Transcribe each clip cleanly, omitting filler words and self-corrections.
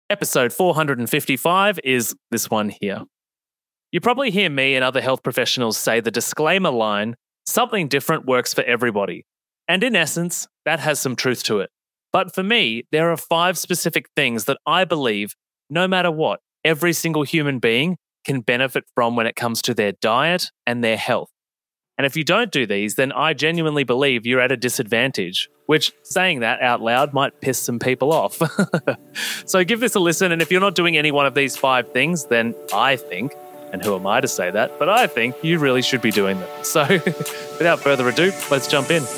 Episode 455 is this one here. You probably hear me and other health professionals say the disclaimer line, something different works for everybody. And in essence, that has some truth to it. But for me, there are 5 specific things that I believe, no matter what, every single human being can benefit from when it comes to their diet and their health. And if you don't do these, then I genuinely believe you're at a disadvantage, which saying that out loud might piss some people off. So give this a listen, and if you're not doing any one of these 5 things, then I think, and who am I to say that, but I think you really should be doing them. So without further ado, let's jump in.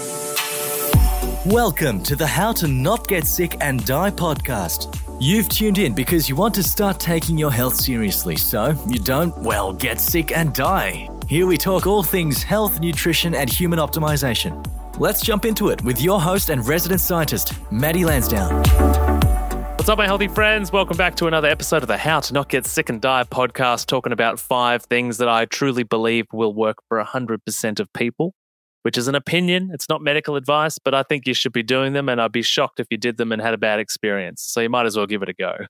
Welcome to the How to Not Get Sick and Die podcast. You've tuned in because you want to start taking your health seriously so you don't, get sick and die. Here we talk all things health, nutrition, and human optimization. Let's jump into it with your host and resident scientist, Maddie Lansdowne. What's up, my healthy friends? Welcome back to another episode of the How to Not Get Sick and Die podcast, talking about 5 things that I truly believe will work for 100% of people, which is an opinion. It's not medical advice, but I think you should be doing them, and I'd be shocked if you did them and had a bad experience. So you might as well give it a go.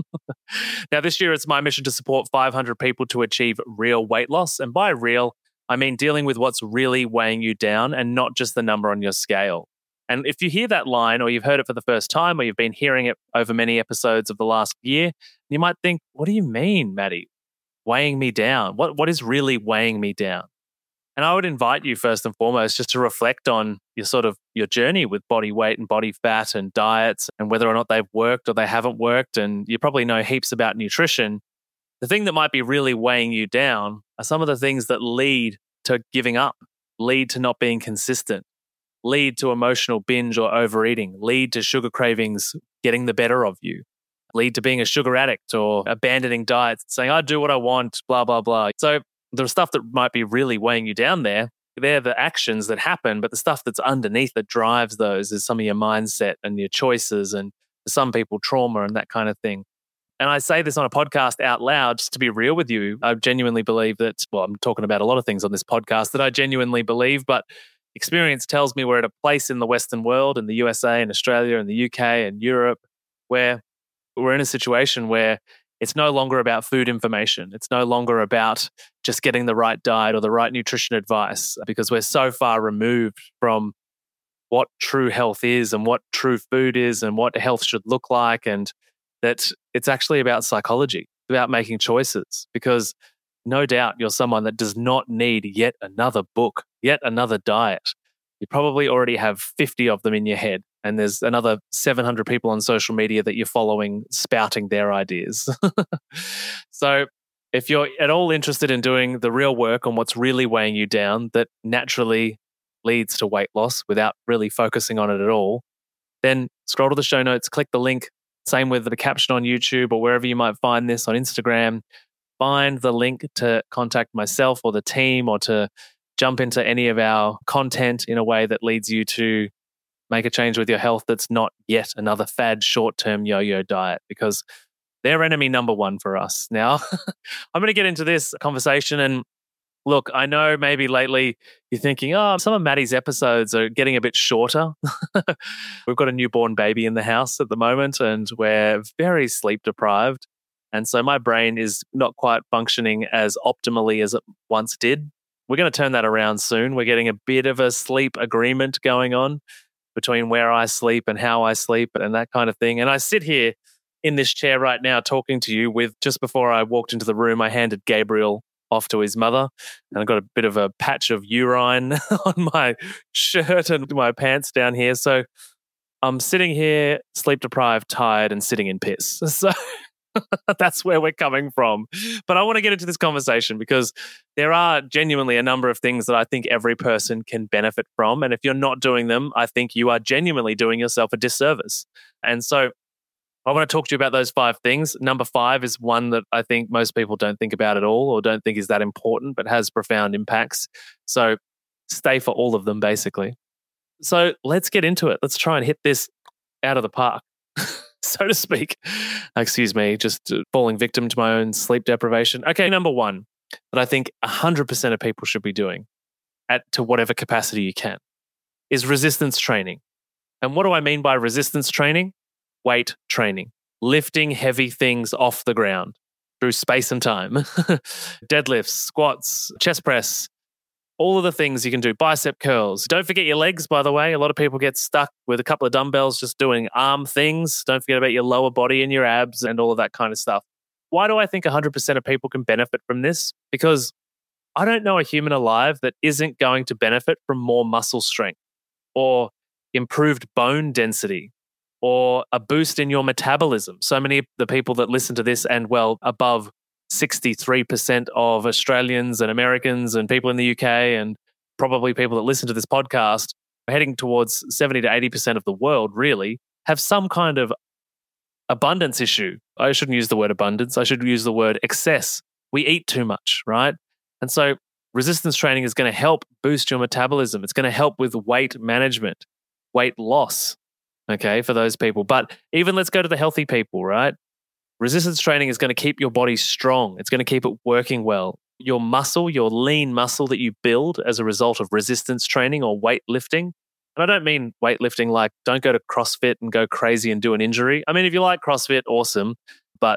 Now, this year, it's my mission to support 500 people to achieve real weight loss. And by real, I mean dealing with what's really weighing you down and not just the number on your scale. And if you hear that line, or you've heard it for the first time, or you've been hearing it over many episodes of the last year, you might think, what do you mean, Maddie? Weighing me down? What is really weighing me down? And I would invite you first and foremost just to reflect on your journey with body weight and body fat and diets and whether or not they've worked or they haven't worked. And you probably know heaps about nutrition. The thing that might be really weighing you down are some of the things that lead to giving up, lead to not being consistent, lead to emotional binge or overeating, lead to sugar cravings getting the better of you, lead to being a sugar addict or abandoning diets, saying, I do what I want, blah, blah, blah. So the stuff that might be really weighing you down there, they're the actions that happen, but the stuff that's underneath that drives those is some of your mindset and your choices, and for some people, trauma and that kind of thing. And I say this on a podcast out loud just to be real with you. I genuinely believe that, I'm talking about a lot of things on this podcast that I genuinely believe, but experience tells me we're at a place in the Western world, in the USA and Australia and the UK and Europe, where we're in a situation where it's no longer about food information. It's no longer about just getting the right diet or the right nutrition advice, because we're so far removed from what true health is and what true food is and what health should look like, and that it's actually about psychology, about making choices, because no doubt you're someone that does not need yet another book, yet another diet. You probably already have 50 of them in your head, and there's another 700 people on social media that you're following spouting their ideas. So if you're at all interested in doing the real work on what's really weighing you down that naturally leads to weight loss without really focusing on it at all, then scroll to the show notes, click the link. Same with the caption on YouTube or wherever you might find this, on Instagram. Find the link to contact myself or the team, or to jump into any of our content in a way that leads you to make a change with your health that's not yet another fad short-term yo-yo diet, because they're enemy number 1 for us. Now, I'm going to get into this conversation, and look, I know maybe lately you're thinking, some of Maddie's episodes are getting a bit shorter. We've got a newborn baby in the house at the moment, and we're very sleep deprived. And so my brain is not quite functioning as optimally as it once did. We're going to turn that around soon. We're getting a bit of a sleep agreement going on between where I sleep and how I sleep and that kind of thing. And I sit here in this chair right now talking to you with, just before I walked into the room, I handed Gabriel off to his mother, and I got a bit of a patch of urine on my shirt and my pants down here. So I'm sitting here sleep deprived, tired, and sitting in piss. So that's where we're coming from. But I want to get into this conversation because there are genuinely a number of things that I think every person can benefit from. And if you're not doing them, I think you are genuinely doing yourself a disservice. And so I want to talk to you about those 5 things. Number 5 is one that I think most people don't think about at all, or don't think is that important, but has profound impacts. So stay for all of them, basically. So let's get into it. Let's try and hit this out of the park, so to speak. Excuse me, just falling victim to my own sleep deprivation. Okay, number 1 that I think 100% of people should be doing, to whatever capacity you can, is resistance training. And what do I mean by resistance training? Weight training. lifting heavy things off the ground through space and time. Deadlifts, squats, chest press, all of the things you can do, bicep curls. Don't forget your legs, by the way. A lot of people get stuck with a couple of dumbbells just doing arm things. Don't forget about your lower body and your abs and all of that kind of stuff. Why do I think 100% of people can benefit from this? Because I don't know a human alive that isn't going to benefit from more muscle strength or improved bone density or a boost in your metabolism. So many of the people that listen to this, and well, above 63% of Australians and Americans and people in the UK and probably people that listen to this podcast, heading towards 70 to 80% of the world really, have some kind of abundance issue. I shouldn't use the word abundance. I should use the word excess. We eat too much, right? And so resistance training is going to help boost your metabolism. It's going to help with weight management, weight loss, okay, for those people. But even let's go to the healthy people, right? Resistance training is going to keep your body strong. It's going to keep it working well. Your muscle, your lean muscle that you build as a result of resistance training or weightlifting. And I don't mean weightlifting like don't go to CrossFit and go crazy and do an injury. I mean, if you like CrossFit, awesome. But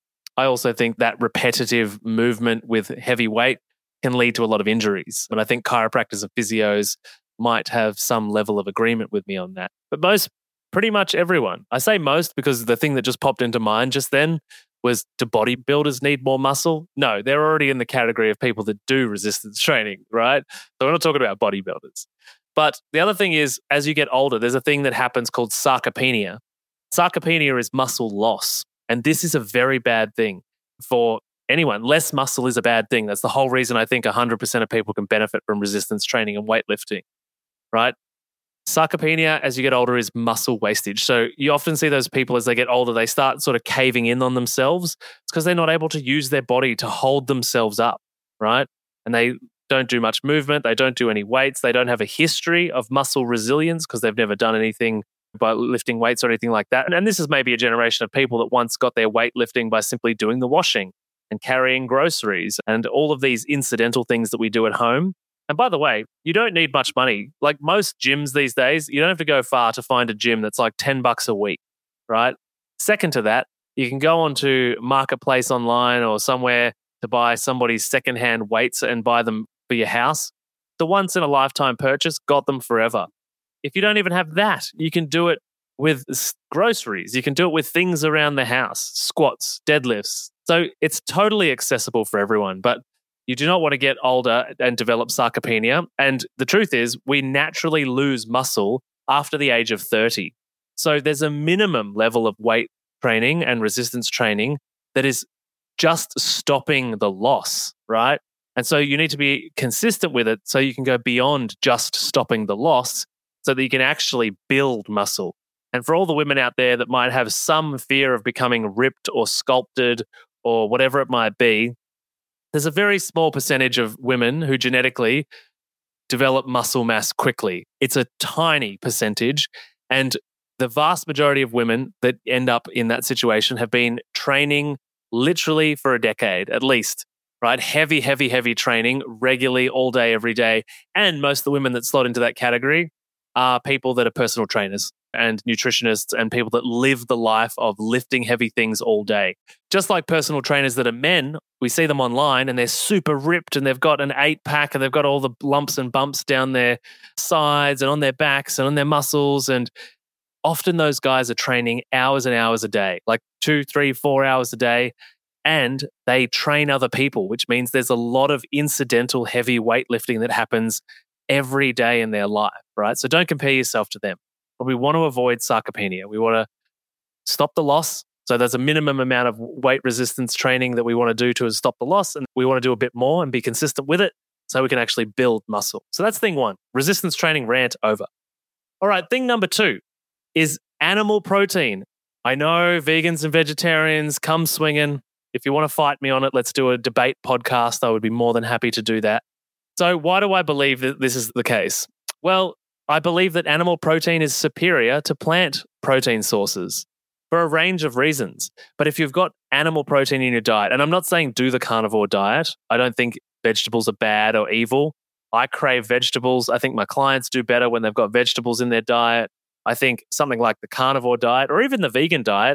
I also think that repetitive movement with heavy weight can lead to a lot of injuries. And I think chiropractors and physios might have some level of agreement with me on that. But pretty much everyone. I say most because the thing that just popped into mind just then was, do bodybuilders need more muscle? No, they're already in the category of people that do resistance training, right? So we're not talking about bodybuilders. But the other thing is, as you get older, there's a thing that happens called sarcopenia. Sarcopenia is muscle loss. And this is a very bad thing for anyone. Less muscle is a bad thing. That's the whole reason I think 100% of people can benefit from resistance training and weightlifting, right? Sarcopenia, as you get older, is muscle wastage. So you often see those people as they get older, they start sort of caving in on themselves. It's because they're not able to use their body to hold themselves up, right? And they don't do much movement. They don't do any weights. They don't have a history of muscle resilience because they've never done anything by lifting weights or anything like that. And this is maybe a generation of people that once got their weightlifting by simply doing the washing and carrying groceries and all of these incidental things that we do at home. And by the way, you don't need much money. Like most gyms these days, you don't have to go far to find a gym that's like $10 a week, right? Second to that, you can go onto Marketplace online or somewhere to buy somebody's secondhand weights and buy them for your house. The once in a lifetime purchase, got them forever. If you don't even have that, you can do it with groceries. You can do it with things around the house, squats, deadlifts. So it's totally accessible for everyone. But you do not want to get older and develop sarcopenia. And the truth is, we naturally lose muscle after the age of 30. So there's a minimum level of weight training and resistance training that is just stopping the loss, right? And so you need to be consistent with it so you can go beyond just stopping the loss so that you can actually build muscle. And for all the women out there that might have some fear of becoming ripped or sculpted or whatever it might be, there's a very small percentage of women who genetically develop muscle mass quickly. It's a tiny percentage. And the vast majority of women that end up in that situation have been training literally for a decade at least, right? Heavy, heavy, heavy training regularly all day, every day. And most of the women that slot into that category are people that are personal trainers and nutritionists and people that live the life of lifting heavy things all day. Just like personal trainers that are men, we see them online and they're super ripped and they've got an 8-pack and they've got all the lumps and bumps down their sides and on their backs and on their muscles. And often those guys are training hours and hours a day, like 2, 3, 4 hours a day. And they train other people, which means there's a lot of incidental heavy weightlifting that happens every day in their life, right? So don't compare yourself to them. But we want to avoid sarcopenia. We want to stop the loss. So there's a minimum amount of weight resistance training that we want to do to stop the loss. And we want to do a bit more and be consistent with it so we can actually build muscle. So that's thing one, resistance training rant over. All right, thing number 2 is animal protein. I know vegans and vegetarians come swinging. If you want to fight me on it, let's do a debate podcast. I would be more than happy to do that. So why do I believe that this is the case? Well, I believe that animal protein is superior to plant protein sources for a range of reasons. But if you've got animal protein in your diet, and I'm not saying do the carnivore diet, I don't think vegetables are bad or evil. I crave vegetables. I think my clients do better when they've got vegetables in their diet. I think something like the carnivore diet or even the vegan diet,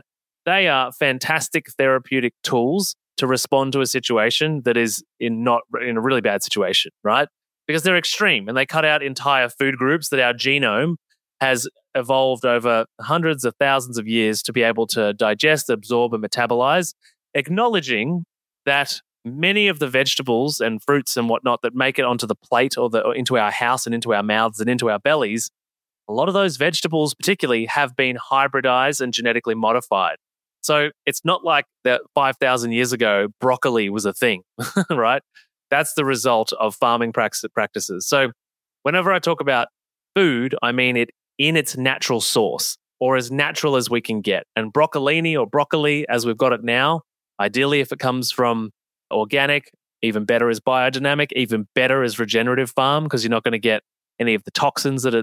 they are fantastic therapeutic tools to respond to a situation that is not in a really bad situation, right? Because they're extreme and they cut out entire food groups that our genome has evolved over hundreds of thousands of years to be able to digest, absorb, and metabolize, acknowledging that many of the vegetables and fruits and whatnot that make it onto the plate or into our house and into our mouths and into our bellies, a lot of those vegetables particularly have been hybridized and genetically modified. So it's not like that 5,000 years ago, broccoli was a thing, right? That's the result of farming practices. So whenever I talk about food, I mean it in its natural source or as natural as we can get. And broccolini or broccoli, as we've got it now, ideally if it comes from organic, even better is biodynamic, even better is regenerative farm because you're not going to get any of the toxins that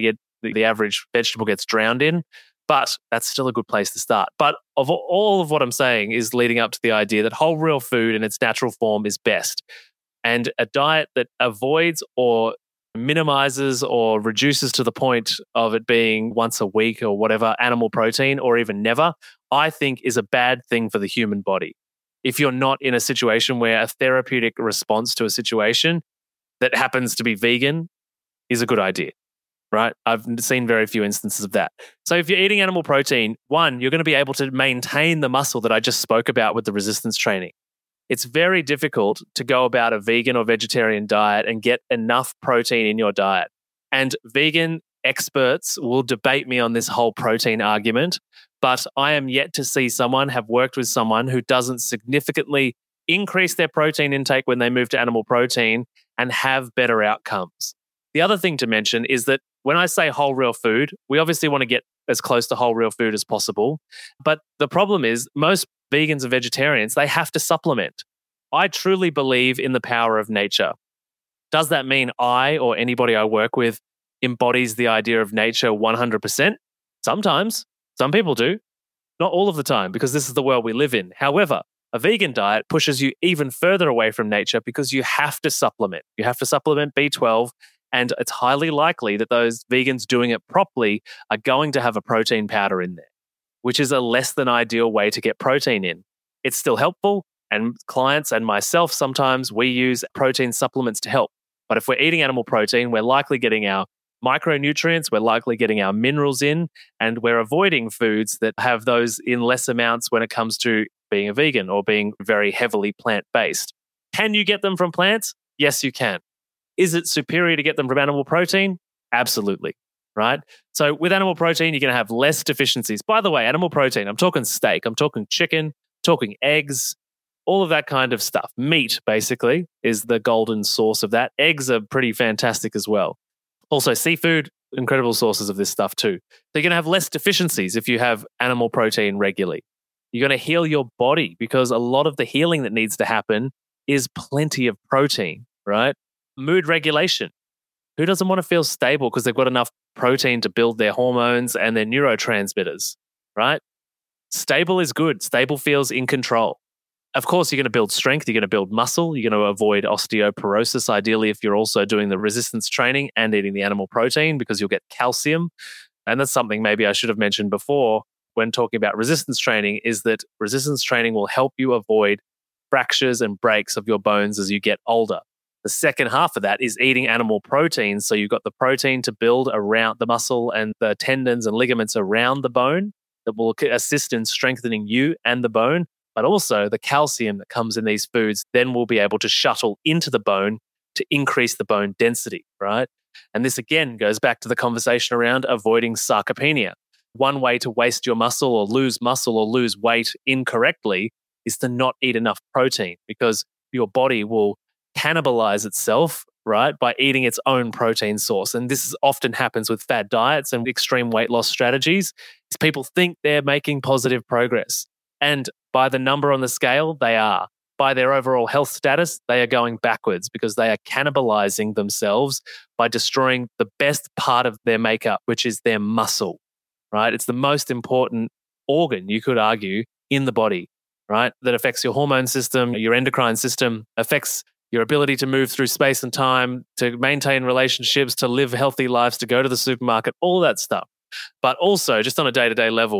the average vegetable gets drowned in. But that's still a good place to start. But of all of what I'm saying is leading up to the idea that whole real food in its natural form is best. And a diet that avoids or minimizes or reduces to the point of it being once a week or whatever animal protein or even never, I think is a bad thing for the human body. If you're not in a situation where a therapeutic response to a situation that happens to be vegan is a good idea. Right? I've seen very few instances of that. So if you're eating animal protein, one, you're going to be able to maintain the muscle that I just spoke about with the resistance training. It's very difficult to go about a vegan or vegetarian diet and get enough protein in your diet. And vegan experts will debate me on this whole protein argument, but I am yet to see have worked with someone who doesn't significantly increase their protein intake when they move to animal protein and have better outcomes. The other thing to mention is that when I say whole real food, we obviously want to get as close to whole real food as possible. But the problem is most vegans and vegetarians, they have to supplement. I truly believe in the power of nature. Does that mean I or anybody I work with embodies the idea of nature 100%? Sometimes. Some people do. Not all of the time, because this is the world we live in. However, a vegan diet pushes you even further away from nature because you have to supplement. You have to supplement B12. And it's highly likely that those vegans doing it properly are going to have a protein powder in there, which is a less than ideal way to get protein in. It's still helpful, and clients and myself, sometimes we use protein supplements to help. But if we're eating animal protein, we're likely getting our micronutrients, we're likely getting our minerals in, and we're avoiding foods that have those in less amounts when it comes to being a vegan or being very heavily plant-based. Can you get them from plants? Yes, you can. Is it superior to get them from animal protein? Absolutely, right? So with animal protein, you're going to have less deficiencies. By the way, animal protein, I'm talking steak, I'm talking chicken, talking eggs, all of that kind of stuff. Meat, basically, is the golden source of that. Eggs are pretty fantastic as well. Also, seafood, incredible sources of this stuff too. So you're going to have less deficiencies if you have animal protein regularly. You're going to heal your body because a lot of the healing that needs to happen is plenty of protein, right? Mood regulation. Who doesn't want to feel stable because they've got enough protein to build their hormones and their neurotransmitters, right? Stable is good. Stable feels in control. Of course, you're going to build strength. You're going to build muscle. You're going to avoid osteoporosis, ideally, if you're also doing the resistance training and eating the animal protein because you'll get calcium. And that's something maybe I should have mentioned before when talking about resistance training is that resistance training will help you avoid fractures and breaks of your bones as you get older. The second half of that is eating animal protein. So you've got the protein to build around the muscle and the tendons and ligaments around the bone that will assist in strengthening you and the bone, but also the calcium that comes in these foods then will be able to shuttle into the bone to increase the bone density, right? And this again goes back to the conversation around avoiding sarcopenia. One way to waste your muscle or lose weight incorrectly is to not eat enough protein because your body will cannibalize itself, right, by eating its own protein source. And this often happens with fad diets and extreme weight loss strategies, is people think they're making positive progress. And by the number on the scale, they are. By their overall health status, they are going backwards because they are cannibalizing themselves by destroying the best part of their makeup, which is their muscle, right? It's the most important organ, you could argue, in the body, right? That affects your hormone system, your endocrine system, affects your ability to move through space and time, to maintain relationships, to live healthy lives, to go to the supermarket, all that stuff. But also, just on a day-to-day level,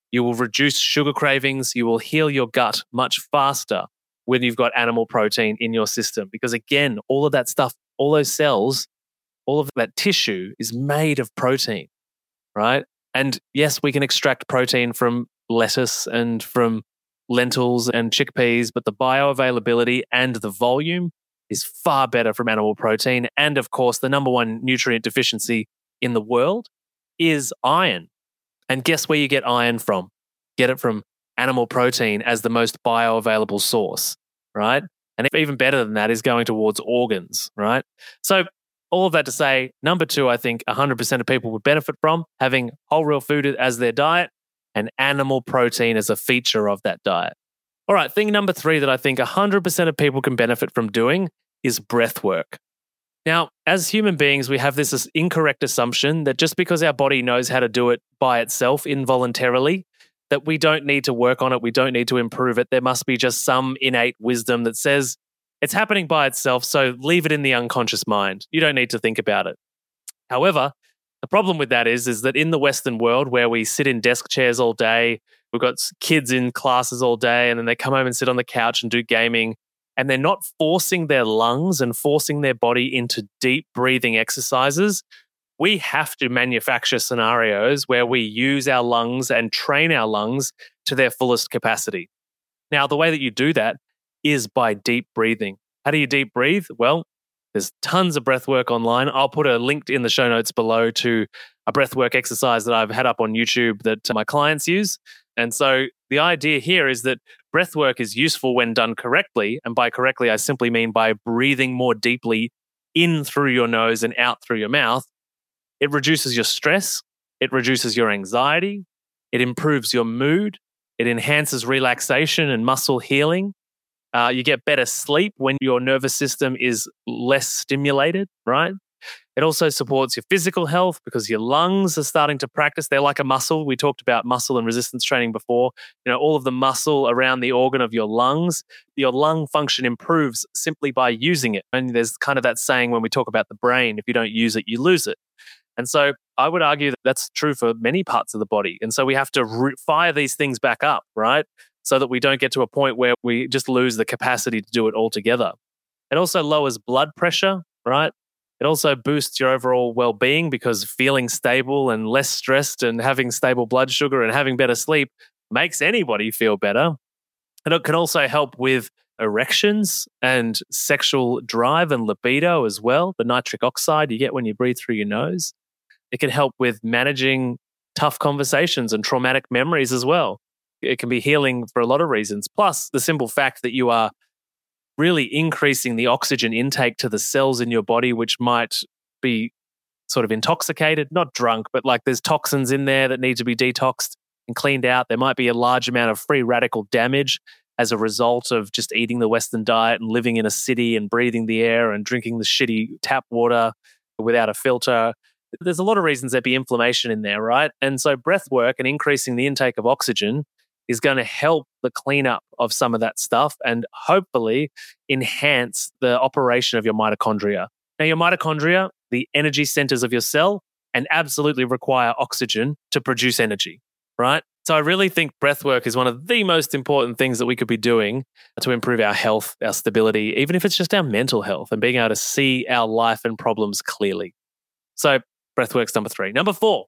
You will reduce sugar cravings. You will heal your gut much faster when you've got animal protein in your system. Because again, all of that stuff, all those cells, all of that tissue is made of protein, right? And yes, we can extract protein from lettuce and from lentils and chickpeas, but the bioavailability and the volume is far better from animal protein. And of course, the number one nutrient deficiency in the world is iron. And guess where you get iron from? Get it from animal protein as the most bioavailable source, right? And even better than that is going towards organs, right? So all of that to say, number two, I think 100% of people would benefit from having whole real food as their diet and animal protein as a feature of that diet. All right, thing number three that I think 100% of people can benefit from doing is breath work. Now, as human beings, we have this incorrect assumption that just because our body knows how to do it by itself involuntarily, that we don't need to work on it, we don't need to improve it. There must be just some innate wisdom that says it's happening by itself, so leave it in the unconscious mind. You don't need to think about it. However, the problem with that is that in the Western world where we sit in desk chairs all day, we've got kids in classes all day, and then they come home and sit on the couch and do gaming, and they're not forcing their lungs and forcing their body into deep breathing exercises. We have to manufacture scenarios where we use our lungs and train our lungs to their fullest capacity. Now, the way that you do that is by deep breathing. How do you deep breathe? Well, there's tons of breath work online. I'll put a link in the show notes below to a breath work exercise that I've had up on YouTube that my clients use. And so the idea here is that breath work is useful when done correctly. And by correctly, I simply mean by breathing more deeply in through your nose and out through your mouth. It reduces your stress. It reduces your anxiety. It improves your mood. It enhances relaxation and muscle healing. You get better sleep when your nervous system is less stimulated, right? It also supports your physical health because your lungs are starting to practice. They're like a muscle. We talked about muscle and resistance training before. You know, all of the muscle around the organ of your lungs, your lung function improves simply by using it. And there's kind of that saying when we talk about the brain, if you don't use it, you lose it. And so I would argue that that's true for many parts of the body. And so we have to fire these things back up, right? So that we don't get to a point where we just lose the capacity to do it altogether. It also lowers blood pressure, right? It also boosts your overall well-being because feeling stable and less stressed and having stable blood sugar and having better sleep makes anybody feel better. And it can also help with erections and sexual drive and libido as well, the nitric oxide you get when you breathe through your nose. It can help with managing tough conversations and traumatic memories as well. It can be healing for a lot of reasons. Plus, the simple fact that you are really increasing the oxygen intake to the cells in your body, which might be sort of intoxicated, not drunk, but like there's toxins in there that need to be detoxed and cleaned out. There might be a large amount of free radical damage as a result of just eating the Western diet and living in a city and breathing the air and drinking the shitty tap water without a filter. There's a lot of reasons there'd be inflammation in there, right? And so breath work and increasing the intake of oxygen is going to help the cleanup of some of that stuff and hopefully enhance the operation of your mitochondria. Now, your mitochondria, the energy centers of your cell, and absolutely require oxygen to produce energy, right? So I really think breath work is one of the most important things that we could be doing to improve our health, our stability, even if it's just our mental health and being able to see our life and problems clearly. So breath work's number 3. Number 4.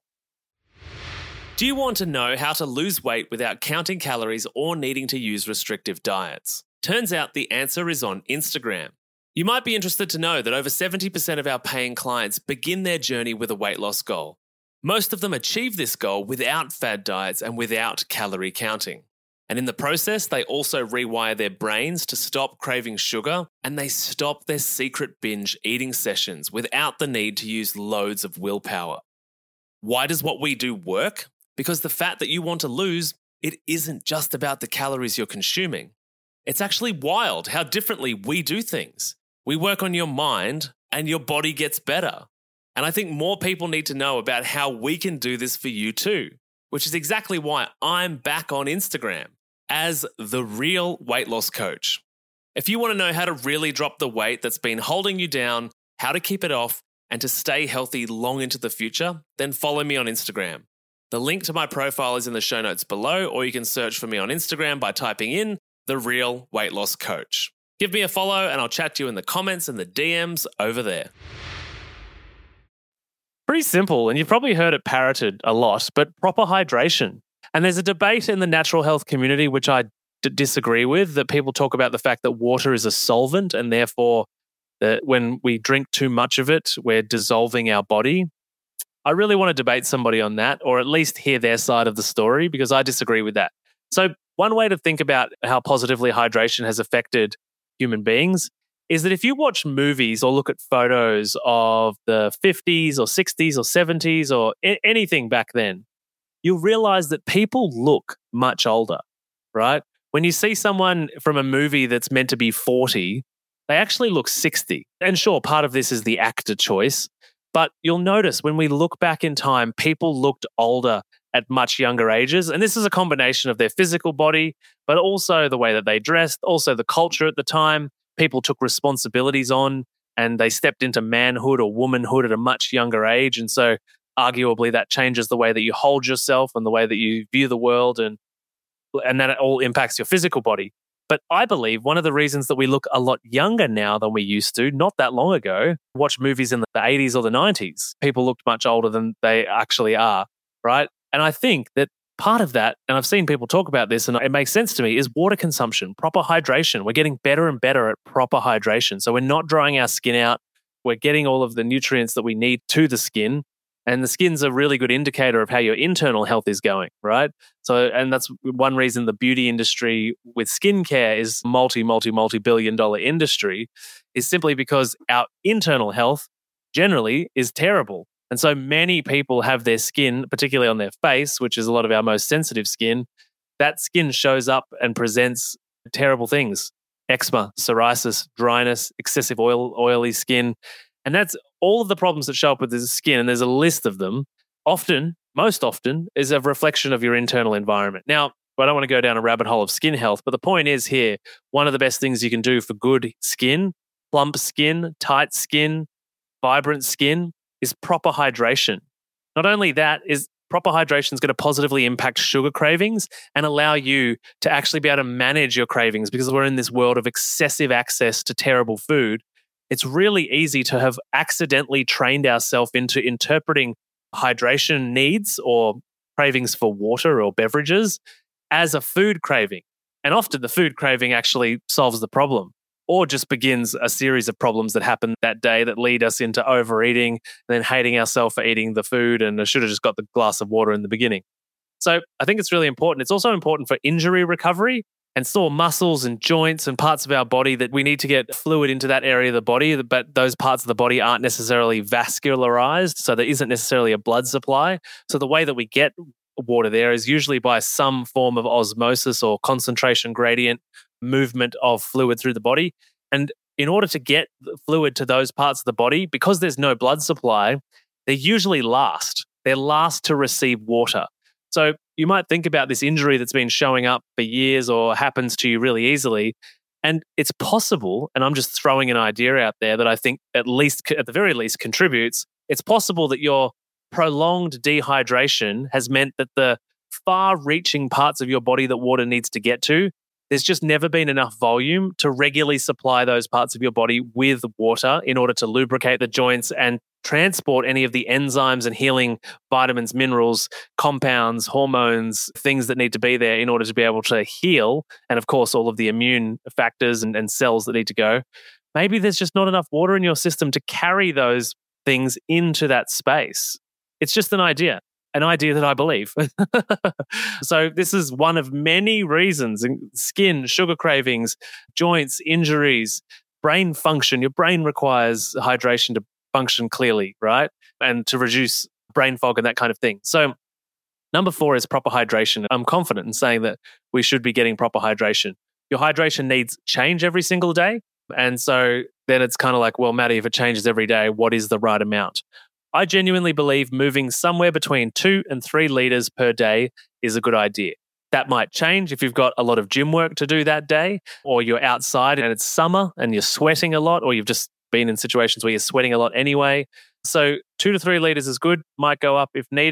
Do you want to know how to lose weight without counting calories or needing to use restrictive diets? Turns out the answer is on Instagram. You might be interested to know that over 70% of our paying clients begin their journey with a weight loss goal. Most of them achieve this goal without fad diets and without calorie counting. And in the process, they also rewire their brains to stop craving sugar, and they stop their secret binge eating sessions without the need to use loads of willpower. Why does what we do work? Because the fat that you want to lose, it isn't just about the calories you're consuming. It's actually wild how differently we do things. We work on your mind and your body gets better. And I think more people need to know about how we can do this for you too, which is exactly why I'm back on Instagram as The Real Weight Loss Coach. If you want to know how to really drop the weight that's been holding you down, how to keep it off, and to stay healthy long into the future, then follow me on Instagram. The link to my profile is in the show notes below, or you can search for me on Instagram by typing in The Real Weight Loss Coach. Give me a follow and I'll chat to you in the comments and the DMs over there. Pretty simple, and you've probably heard it parroted a lot, but proper hydration. And there's a debate in the natural health community, which I disagree with, that people talk about the fact that water is a solvent and therefore that when we drink too much of it, we're dissolving our body. I really want to debate somebody on that, or at least hear their side of the story, because I disagree with that. So one way to think about how positively hydration has affected human beings is that if you watch movies or look at photos of the 50s or 60s or 70s or anything back then, you'll realize that people look much older, right? When you see someone from a movie that's meant to be 40, they actually look 60. And sure, part of this is the actor choice, but you'll notice when we look back in time, people looked older at much younger ages. And this is a combination of their physical body, but also the way that they dressed, also the culture at the time. People took responsibilities on and they stepped into manhood or womanhood at a much younger age. And so arguably that changes the way that you hold yourself and the way that you view the world, and that all impacts your physical body. But I believe one of the reasons that we look a lot younger now than we used to, not that long ago, watch movies in the 80s or the 90s, people looked much older than they actually are, right? And I think that part of that, and I've seen people talk about this and it makes sense to me, is water consumption, proper hydration. We're getting better and better at proper hydration. So we're not drying our skin out. We're getting all of the nutrients that we need to the skin. And the skin's a really good indicator of how your internal health is going, right? So, and that's one reason the beauty industry with skincare is multi-billion-dollar industry, is simply because our internal health generally is terrible. And so many people have their skin, particularly on their face, which is a lot of our most sensitive skin, that skin shows up and presents terrible things: eczema, psoriasis, dryness, excessive oily skin. And that's all of the problems that show up with the skin, and there's a list of them. Most often, is a reflection of your internal environment. Now, I don't want to go down a rabbit hole of skin health, but the point is here, one of the best things you can do for good skin, plump skin, tight skin, vibrant skin, is proper hydration. Not only that, is proper hydration is going to positively impact sugar cravings and allow you to actually be able to manage your cravings, because we're in this world of excessive access to terrible food. It's really easy to have accidentally trained ourselves into interpreting hydration needs or cravings for water or beverages as a food craving. And often the food craving actually solves the problem, or just begins a series of problems that happen that day that lead us into overeating and then hating ourselves for eating the food, and I should have just got the glass of water in the beginning. So I think it's really important. It's also important for injury recovery and sore muscles and joints and parts of our body that we need to get fluid into that area of the body, but those parts of the body aren't necessarily vascularized, so there isn't necessarily a blood supply. So the way that we get water there is usually by some form of osmosis or concentration gradient movement of fluid through the body. And in order to get fluid to those parts of the body, because there's no blood supply, they're usually last. They're last to receive water. So you might think about this injury that's been showing up for years or happens to you really easily, and it's possible, and I'm just throwing an idea out there that I think at the very least contributes. It's possible that your prolonged dehydration has meant that the far-reaching parts of your body that water needs to get to, there's just never been enough volume to regularly supply those parts of your body with water in order to lubricate the joints and transport any of the enzymes and healing vitamins, minerals, compounds, hormones, things that need to be there in order to be able to heal. And of course, all of the immune factors and cells that need to go. Maybe there's just not enough water in your system to carry those things into that space. It's just an idea that I believe. So this is one of many reasons: skin, sugar cravings, joints, injuries, brain function. Your brain requires hydration to function clearly, right? And to reduce brain fog and that kind of thing. So number 4 is proper hydration. I'm confident in saying that we should be getting proper hydration. Your hydration needs change every single day. And so then it's kind of like, well, Maddie, if it changes every day, what is the right amount? I genuinely believe moving somewhere between 2 and 3 liters per day is a good idea. That might change if you've got a lot of gym work to do that day, or you're outside and it's summer and you're sweating a lot, or you've just been in situations where you're sweating a lot anyway. So 2 to 3 liters is good, might go up if needed.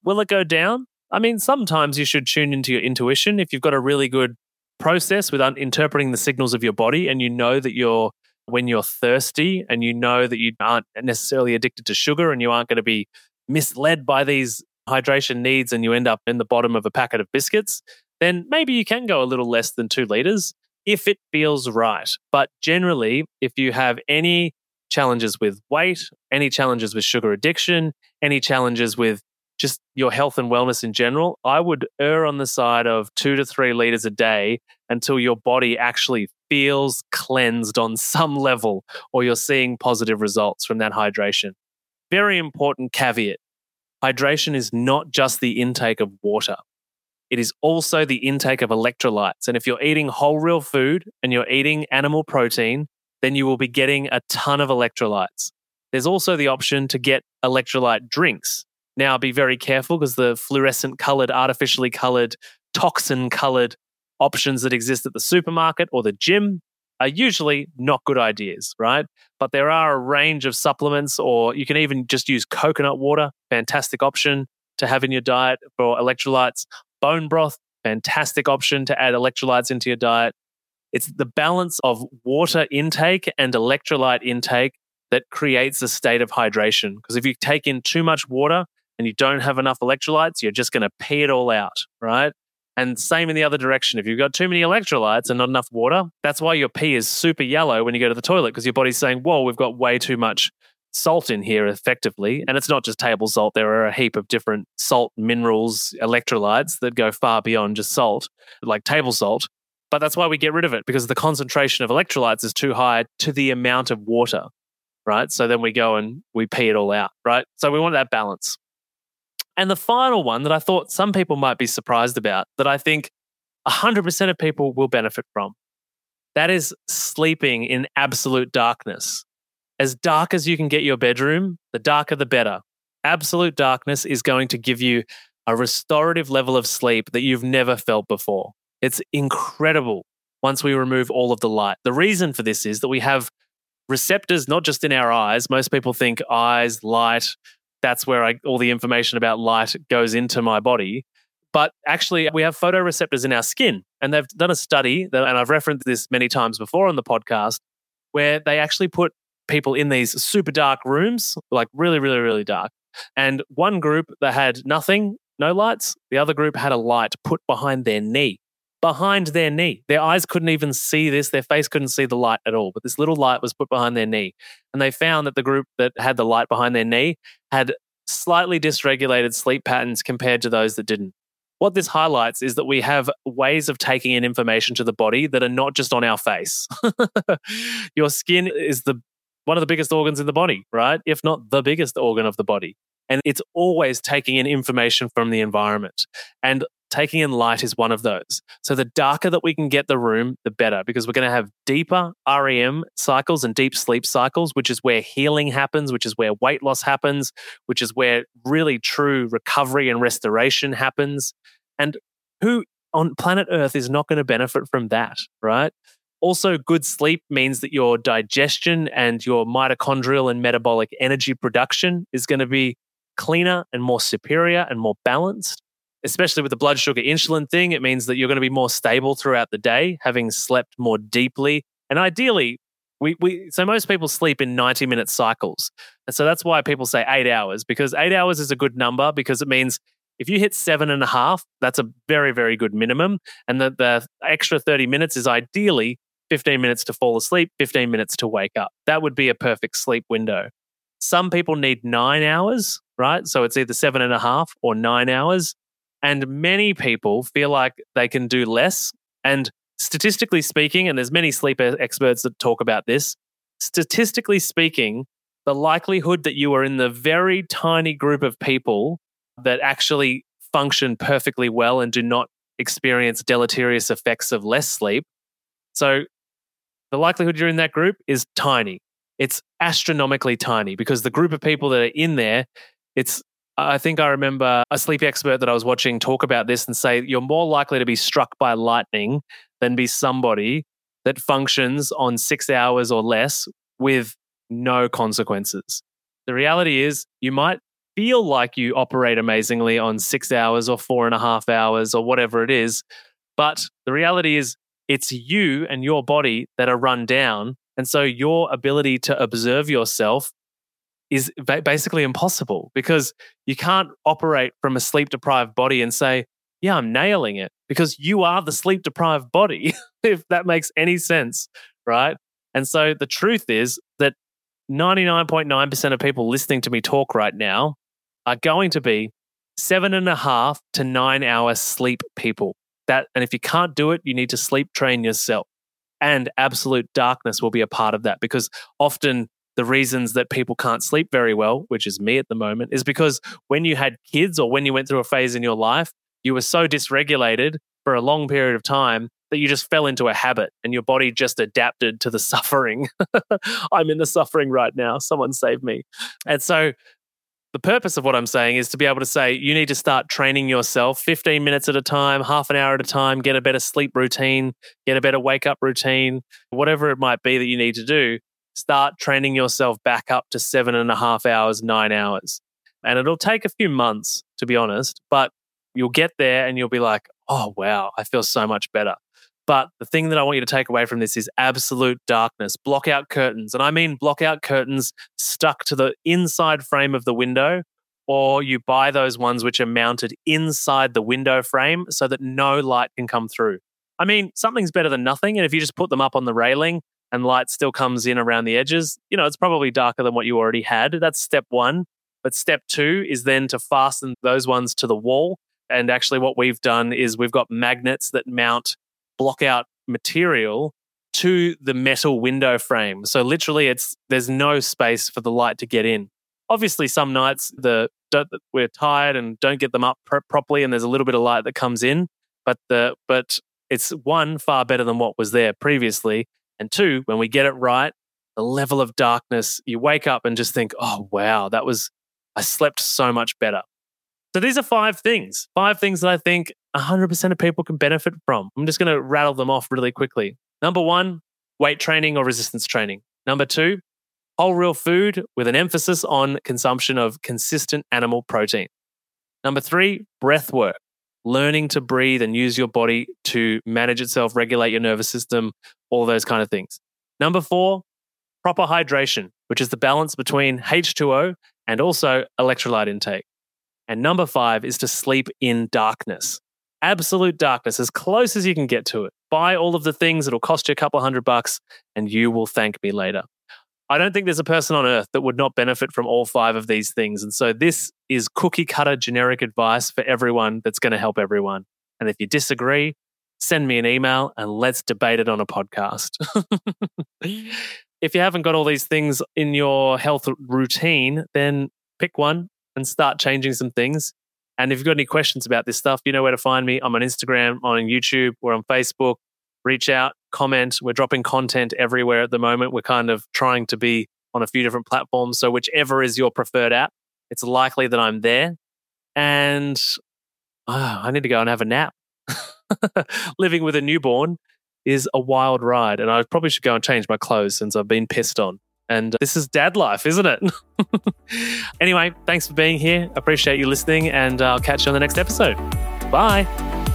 Will it go down? I mean, sometimes you should tune into your intuition. If you've got a really good process with interpreting the signals of your body and you know that when you're thirsty and you know that you aren't necessarily addicted to sugar and you aren't going to be misled by these hydration needs and you end up in the bottom of a packet of biscuits, then maybe you can go a little less than 2 liters if it feels right. But generally, if you have any challenges with weight, any challenges with sugar addiction, any challenges with just your health and wellness in general, I would err on the side of 2 to 3 liters a day until your body actually feels cleansed on some level or you're seeing positive results from that hydration. Very important caveat. Hydration is not just the intake of water. It is also the intake of electrolytes. And if you're eating whole real food and you're eating animal protein, then you will be getting a ton of electrolytes. There's also the option to get electrolyte drinks. Now, be very careful because the fluorescent colored, artificially colored, toxin colored options that exist at the supermarket or the gym are usually not good ideas, right? But there are a range of supplements, or you can even just use coconut water, fantastic option to have in your diet for electrolytes. Bone broth, fantastic option to add electrolytes into your diet. It's the balance of water intake and electrolyte intake that creates a state of hydration. Because if you take in too much water and you don't have enough electrolytes, you're just going to pee it all out, right? And same in the other direction. If you've got too many electrolytes and not enough water, that's why your pee is super yellow when you go to the toilet, because your body's saying, whoa, we've got way too much salt in here effectively. And it's not just table salt. There are a heap of different salt minerals, electrolytes that go far beyond just salt, like table salt. But that's why we get rid of it, because the concentration of electrolytes is too high to the amount of water, right? So then we go and we pee it all out, right? So we want that balance. And the final one that I thought some people might be surprised about, that I think 100% of people will benefit from, that is sleeping in absolute darkness. As dark as you can get your bedroom, the darker the better. Absolute darkness is going to give you a restorative level of sleep that you've never felt before. It's incredible once we remove all of the light. The reason for this is that we have receptors, not just in our eyes. Most people think eyes, light, that's where all the information about light goes into my body. But actually, we have photoreceptors in our skin. And they've done a study, and I've referenced this many times before on the podcast, where they actually put people in these super dark rooms, like really, really, really dark. And one group that had nothing, no lights. The other group had a light put behind their knee. Behind their knee. Their eyes couldn't even see this. Their face couldn't see the light at all. But this little light was put behind their knee. And they found that the group that had the light behind their knee had slightly dysregulated sleep patterns compared to those that didn't. What this highlights is that we have ways of taking in information to the body that are not just on our face. Your skin is one of the biggest organs in the body, right? If not the biggest organ of the body. And it's always taking in information from the environment. And taking in light is one of those. So the darker that we can get the room, the better, because we're going to have deeper REM cycles and deep sleep cycles, which is where healing happens, which is where weight loss happens, which is where really true recovery and restoration happens. And who on planet Earth is not going to benefit from that, right? Also, good sleep means that your digestion and your mitochondrial and metabolic energy production is going to be cleaner and more superior and more balanced. Especially with the blood sugar insulin thing, it means that you're going to be more stable throughout the day, having slept more deeply. And ideally, so most people sleep in 90-minute cycles. And so that's why people say 8 hours, because 8 hours is a good number, because it means if you hit 7.5, that's a very, very good minimum. And the extra 30 minutes is ideally 15 minutes to fall asleep, 15 minutes to wake up. That would be a perfect sleep window. Some people need 9 hours, right? So it's either 7.5 or 9 hours. And many people feel like they can do less. And statistically speaking, and there's many sleep experts that talk about this, statistically speaking, the likelihood that you are in the very tiny group of people that actually function perfectly well and do not experience deleterious effects of less sleep. So the likelihood you're in that group is tiny. It's astronomically tiny, because the group of people that are in there, I think I remember a sleep expert that I was watching talk about this and say you're more likely to be struck by lightning than be somebody that functions on 6 hours or less with no consequences. The reality is you might feel like you operate amazingly on 6 hours or 4.5 hours or whatever it is. But the reality is it's you and your body that are run down. And so your ability to observe yourself is basically impossible, because you can't operate from a sleep-deprived body and say, yeah, I'm nailing it, because you are the sleep-deprived body, if that makes any sense, right? And so the truth is that 99.9% of people listening to me talk right now are going to be 7.5 to 9 hour sleep people. And if you can't do it, you need to sleep train yourself. And absolute darkness will be a part of that, because often the reasons that people can't sleep very well, which is me at the moment, is because when you had kids or when you went through a phase in your life, you were so dysregulated for a long period of time that you just fell into a habit and your body just adapted to the suffering. I'm in the suffering right now. Someone save me. And so the purpose of what I'm saying is to be able to say, you need to start training yourself 15 minutes at a time, half an hour at a time, get a better sleep routine, get a better wake up routine, whatever it might be that you need to do. Start training yourself back up to 7.5 hours, 9 hours. And it'll take a few months, to be honest, but you'll get there and you'll be like, oh, wow, I feel so much better. But the thing that I want you to take away from this is absolute darkness. Block out curtains. And I mean block out curtains stuck to the inside frame of the window, or you buy those ones which are mounted inside the window frame so that no light can come through. I mean, something's better than nothing. And if you just put them up on the railing and light still comes in around the edges, it's probably darker than what you already had. That's step one. But step two is then to fasten those ones to the wall. And actually what we've done is we've got magnets that mount block out material to the metal window frame. So literally there's no space for the light to get in. Obviously some nights we're tired and don't get them up properly and there's a little bit of light that comes in, but it's one, far better than what was there previously. And two, when we get it right, the level of darkness, you wake up and just think, oh, wow, I slept so much better. So these are 5 things that I think 100% of people can benefit from. I'm just going to rattle them off really quickly. Number 1, weight training or resistance training. Number 2, whole real food with an emphasis on consumption of consistent animal protein. Number 3, breath work. Learning to breathe and use your body to manage itself, regulate your nervous system, all those kind of things. Number 4, proper hydration, which is the balance between H2O and also electrolyte intake. And number 5 is to sleep in darkness. Absolute darkness, as close as you can get to it. Buy all of the things, it'll cost you a couple $100 and you will thank me later. I don't think there's a person on earth that would not benefit from all 5 of these things. And so this is cookie cutter generic advice for everyone that's going to help everyone. And if you disagree, send me an email and let's debate it on a podcast. If you haven't got all these things in your health routine, then pick one and start changing some things. And if you've got any questions about this stuff, you know where to find me. I'm on Instagram, I'm on YouTube, we're on Facebook. Reach out, comment. We're dropping content everywhere at the moment. We're kind of trying to be on a few different platforms. So whichever is your preferred app, it's likely that I'm there. And I need to go and have a nap. Living with a newborn is a wild ride. And I probably should go and change my clothes since I've been pissed on. And this is dad life, isn't it? Anyway, thanks for being here. Appreciate you listening. And I'll catch you on the next episode. Bye.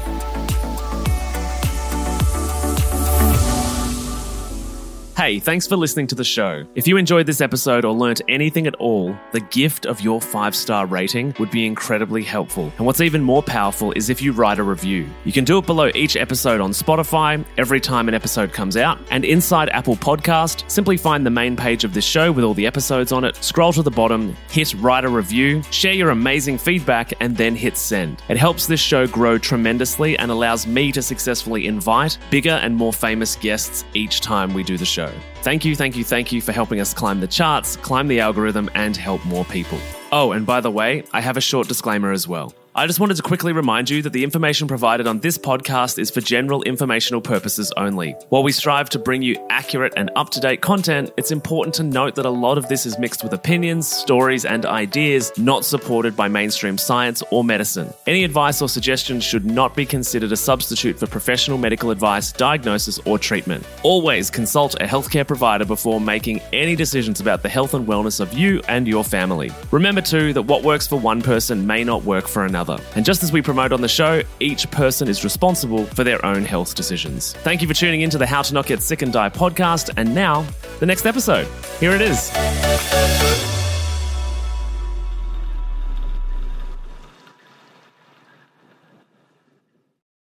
Hey, thanks for listening to the show. If you enjoyed this episode or learnt anything at all, the gift of your 5-star rating would be incredibly helpful. And what's even more powerful is if you write a review. You can do it below each episode on Spotify, every time an episode comes out, and inside Apple Podcast, simply find the main page of this show with all the episodes on it, scroll to the bottom, hit write a review, share your amazing feedback, and then hit send. It helps this show grow tremendously and allows me to successfully invite bigger and more famous guests each time we do the show. Thank you for helping us climb the charts, climb the algorithm, and help more people. Oh, and by the way, I have a short disclaimer as well. I just wanted to quickly remind you that the information provided on this podcast is for general informational purposes only. While we strive to bring you accurate and up-to-date content, it's important to note that a lot of this is mixed with opinions, stories, and ideas not supported by mainstream science or medicine. Any advice or suggestions should not be considered a substitute for professional medical advice, diagnosis, or treatment. Always consult a healthcare provider before making any decisions about the health and wellness of you and your family. Remember too that what works for one person may not work for another. And just as we promote on the show, each person is responsible for their own health decisions. Thank you for tuning into the How to Not Get Sick and Die podcast. And now, the next episode. Here it is.